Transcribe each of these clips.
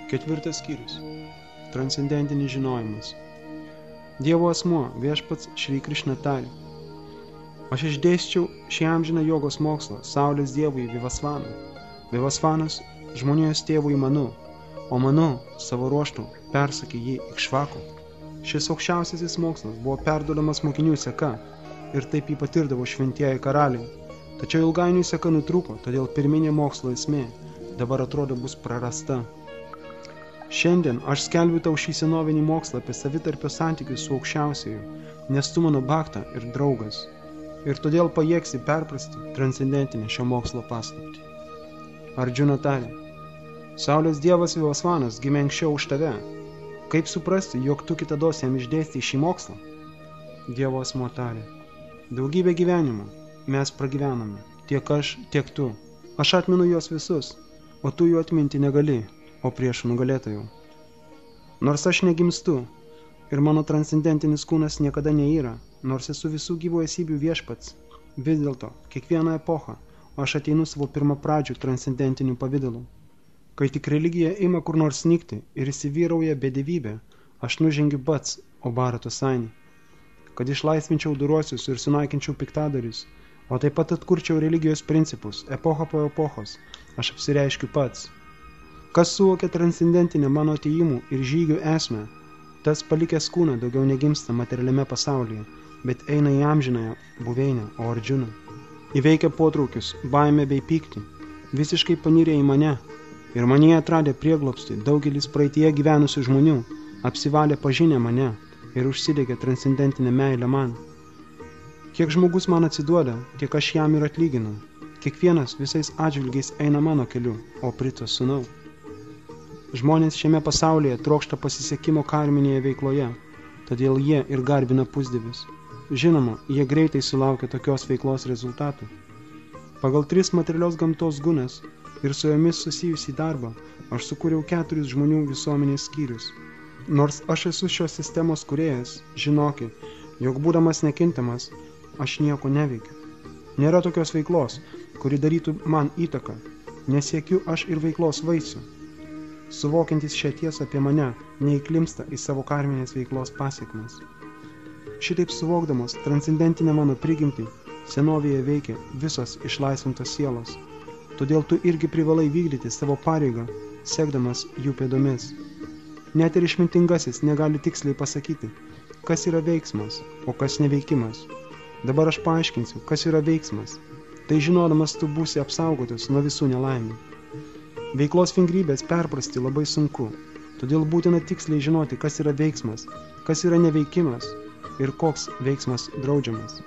4 skyrius. Transcendentinis žinojimas. Dievo asmuo, viešpats Šri Krišna tarė: Aš išdėsčiau šį amžiną jogos mokslą Saulės dievui Vivasvanui. Vivasvanas žmonijos tėvui Manu, o Manu savo ruožtu persakė jį Ikšvaku. Šis aukščiausiasis mokslas buvo perduodamas mokinių seka ir taip jį patirdavo šventieji karaliai. Tačiau ilgainiui seka nutrūko, todėl pirminė mokslo esmė dabar atrodo bus prarasta. Šiandien aš skelbiu tau šį senovinį mokslą apie savitarpio santykius su aukščiausiuoju, nes tu mano bhakta ir draugas, ir todėl pajėgsi perprasti transcendentinę šio mokslo paslaptį. Arjuna tarė: Saulės dievas Vivasvanas gimė anksčiau už tave. Kaip suprasti, jog tu kitados jam išdėstei šį mokslą? Dievo asmuo tarė: Daugybę gyvenimų mes pragyvename, tiek aš, tiek tu. Aš atminu juos visus, o tu jų atminti negali, o priešų nugalėtojau. Nors aš negimstu ir mano transcendentinis kūnas niekada neįra, nors esu visų gyvų esybių viešpats, vis dėlto kiekvieną epochą aš ateinu savo pirmapradžių transcendentinių pavidalų. Kai tik religija ima kur nors nykti ir įsivyrauja bedevybė, aš nužengiu pats, o Bharato sainį, kad išlaisvinčiau duruosius ir sunaikinčiau piktadarius, o taip pat atkurčiau religijos principus, epochą po epochos, aš apsireiškiu pats. Kas suvokia transcendentinę mano atėjimų ir žygių esmę, tas palikęs kūną daugiau negimsta materialiame pasaulyje, bet eina į amžinąją buveinę, o Arjuna įveikia potraukius, baimę bei pyktį, visiškai panirė į mane, ir manyje atradė prieglobstį daugelis praeityje gyvenusių žmonių, apsivalė pažinę mane ir užsidegė transcendentinę meilę man. Kiek žmogus man atsiduoda, tiek aš jam ir atlyginu. Kiekvienas visais atžvilgiais eina mano keliu, o Pritos sūnau. Žmonės šiame pasaulyje trokšta pasisekimo karminėje veikloje, todėl jie ir garbina pusdievius. Žinoma, jie greitai sulaukia tokios veiklos rezultatų. Pagal 3 materialios gamtos gunas ir su jomis susijusį darbą aš sukūriau 4 žmonių visuomenės skyrius. Nors aš esu šios sistemos kūrėjas, žinokit, jog būdamas nekintamas, aš nieko neveikiu. Nėra tokios veiklos, kuri darytų man įtaką, nesiekiu aš ir veiklos vaisių. Suvokiantis šią tiesą apie mane neįklimsta į savo karminės veiklos pasiekmes. Šitaip suvokdamas transcendentinę mano prigimtį, senovėje veikia visos išlaisvintos sielos. Todėl tu irgi privalai vykdyti savo pareigą, sekdamas jų pėdomis. Net ir išmintingasis negali tiksliai pasakyti, kas yra veiksmas, o kas neveikimas. Dabar aš paaiškinsiu, kas yra veiksmas. Tai žinodamas tu būsi apsaugotas nuo visų nelaimių. Veiklos vingrybės perprasti labai sunku, todėl būtina tiksliai žinoti, kas yra veiksmas, kas yra neveikimas ir koks veiksmas draudžiamas.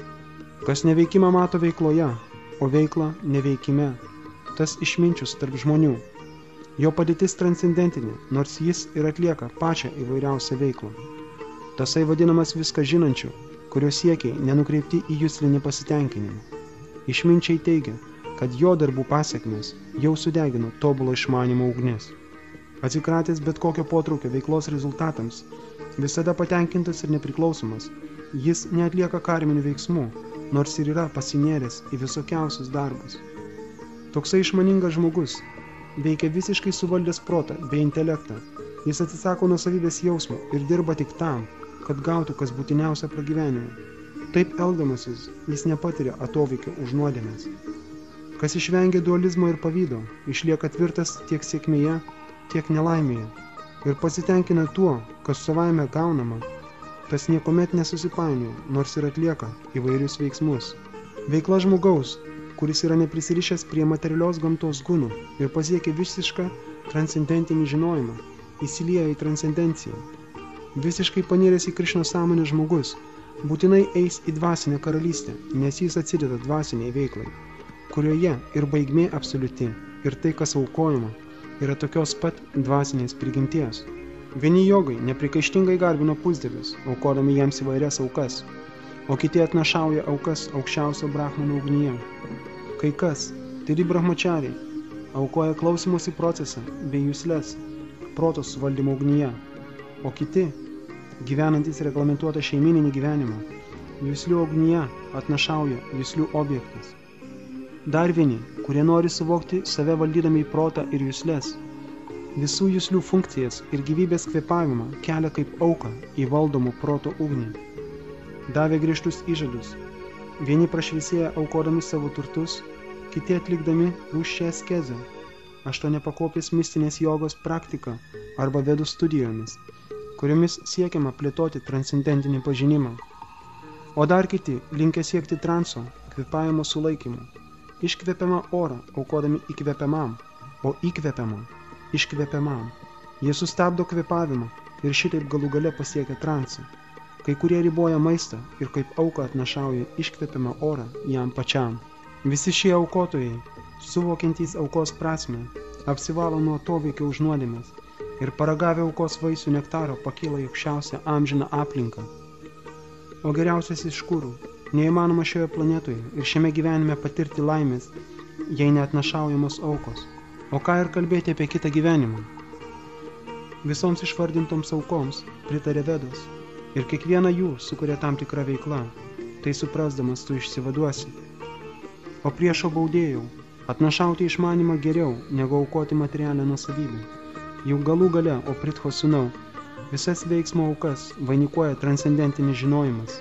Kas neveikimą mato veikloje, o veiklą neveikime, tas išminčius tarp žmonių. Jo padėtis transcendentinė, nors jis ir atlieka pačią įvairiausią veiklą. Tasai vadinamas viską žinančiu, kurio siekiai nenukreipti į juslinį pasitenkinimą. Išminčiai teigia, kad jo darbų pasiekmes jau sudegino tobulo išmanimo ugnis. Atsikratęs bet kokio potraukio veiklos rezultatams, visada patenkintas ir nepriklausomas, jis neatlieka karminių veiksmų, nors ir yra pasinėręs į visokiausius darbus. Toksai išmaningas žmogus veikia visiškai suvaldęs protą bei intelektą. Jis atsisako nuosavybės jausmo ir dirba tik tam, kad gautų kas būtiniausia pragyvenimui. Taip elgdamasis, jis nepatiria atoveikio už nuodėmes. Kas išvengia dualizmo ir pavydo, išlieka tvirtas tiek sėkmėje, tiek nelaimėje ir pasitenkina tuo, kas savaime gaunama, tas niekuomet nesusipainioja, nors ir atlieka įvairius veiksmus. Veikla žmogaus, kuris yra neprisirišęs prie materialios gamtos gunų ir pasiekia visišką transcendentinį žinojimą, įsilieja į transcendenciją. Visiškai paniręs į Krišnos sąmonę žmogus būtinai eis į dvasinę karalystę, nes jis atsideda dvasiniai veiklai, kurioje ir baigmė absoliuti ir tai, kas aukojama, yra tokios pat dvasinės prigimties. Vieni jogai neprikaištingai garbina pusdievius, aukodami jiems įvairias aukas, o kiti atnašauja aukas aukščiausio brahmano ugnyje. Kai kas, tyri brahmačariai, aukoja klausymosi procesą bei jusles, proto suvaldymo ugnyje, o kiti, gyvenantys reglamentuotą šeimininį gyvenimą, juslių ugnyje atnašauja juslių objektus. Dar vieni, kurie nori suvokti save valdydami į protą ir jusles, visų juslių funkcijas ir gyvybės kvėpavimą kelia kaip auką į valdomų proto ugnį. Davė griežtus įžadus. Vieni prašviesėja aukodami savo turtus, kiti atlikdami rūsčią askezę, 8-pakopės mistinės jogos praktika arba vedų studijomis, kuriomis siekiama plėtoti transcendentinį pažinimą. O dar kiti linkę siekti transo, kvėpavimo sulaikymu, iškvepiamą orą aukodami įkvepiamam, o įkvepiamą iškvepiamam. Jie sustabdo kvėpavimą ir šitaip galų gale pasiekia transą. Kai kurie riboja maistą ir kaip auką atnašauja iškvepiamą orą jam pačiam. Visi šie aukotojai, suvokiantys aukos prasmę, apsivalo nuo atoveikio už nuodėmes ir paragavę aukos vaisių nektaro pakyla į aukščiausią amžiną aplinką. O geriausias iš kurų, neįmanoma šioje planetoje ir šiame gyvenime patirti laimės, jei neatnašaujamos aukos. O ką ir kalbėti apie kitą gyvenimą? Visoms išvardintoms aukoms pritarė Vedos ir kiekviena jų sukuria tam tikrą veiklą, tai suprasdamas tu išsivaduosi. O priešo baudėjau, atnašauti išmanimą geriau, negu aukoti materialią nuosavybę. Juk galų gale, o Pritho sūnau, visas veiksmo aukas vainikuoja transcendentinis žinojimas.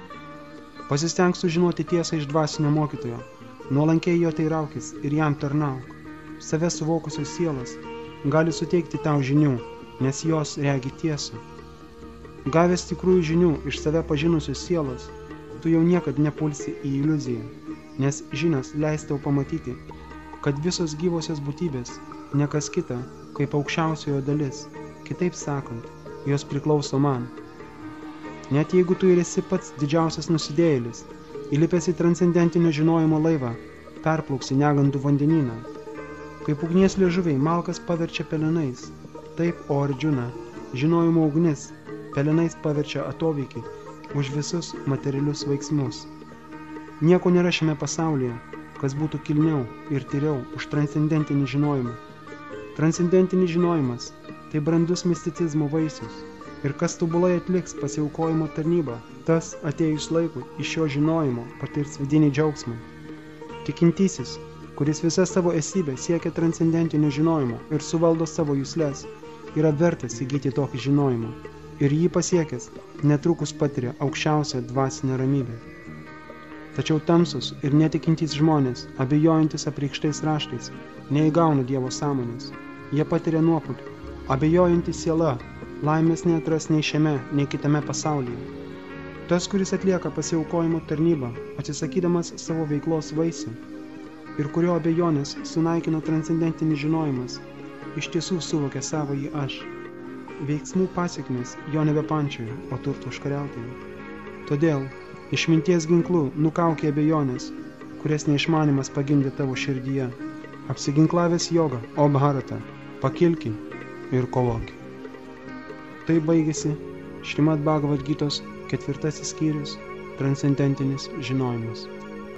Pasistengk sužinoti tiesą iš dvasinio mokytojo, nuolankiai jo teiraukis ir jam tarnauk. Save suvokusios sielos gali suteikti tau žinių, nes jos regi tiesą. Gavęs tikrųjų žinių iš save pažinusios sielos, tu jau niekad nepulsi į iliuziją, nes žinios leis tau pamatyti, kad visos gyvosios būtybės ne kas kita, kaip aukščiausiojo dalis, kitaip sakant, jos priklauso man. Net jeigu tu ir esi pats didžiausias nusidėjėlis, įlipęs į transcendentinio žinojimo laivą, perplauksi negandų vandenyną. Kaip ugnies liežuviai malkas paverčia pelenais, taip, o Arjuna, žinojimo ugnis, pelenais paverčia atoveikį už visus materialius veiksmus. Nieko nėra šiame pasaulyje, kas būtų kilniau ir tyriau už transcendentinį žinojimą. Transcendentinis žinojimas – tai brandus misticizmo vaisius, ir kas tobulai atliks pasiaukojimo tarnybą, tas atėjus laikui iš šio žinojimo patirs vidinį džiaugsmą. Tikintysis, kuris visą savo esybę siekia transcendentinio žinojimo ir suvaldo savo jusles, yra vertas įgyti tokį žinojimą. Ir jį pasiekęs, netrukus patiria aukščiausią dvasinę ramybę. Tačiau tamsus ir netikintys žmonės, abejojantis apreikštais raštais, neįgauna Dievo sąmonės. Jie patiria nuopuolį. Abejojanti siela laimės neatras nei šiame, nei kitame pasaulyje. Tas, kuris atlieka pasiaukojimo tarnybą, atsisakydamas savo veiklos vaisių, ir kurio abejonės sunaikino transcendentinis žinojimas, iš tiesų suvokia savąjį aš. Veiksmų pasiekmes jo nebepančioja, o turto užkariautojai. Todėl išminties ginklų nukaukia abejonės, kurias neišmanimas pagimdė tavo širdyje. Apsiginklavęs jogą, o Bharata, pakilki ir kovoki. Tai baigėsi Šrimad Bhagavad Gitos 4 skyrius Transcendentinis žinojimas.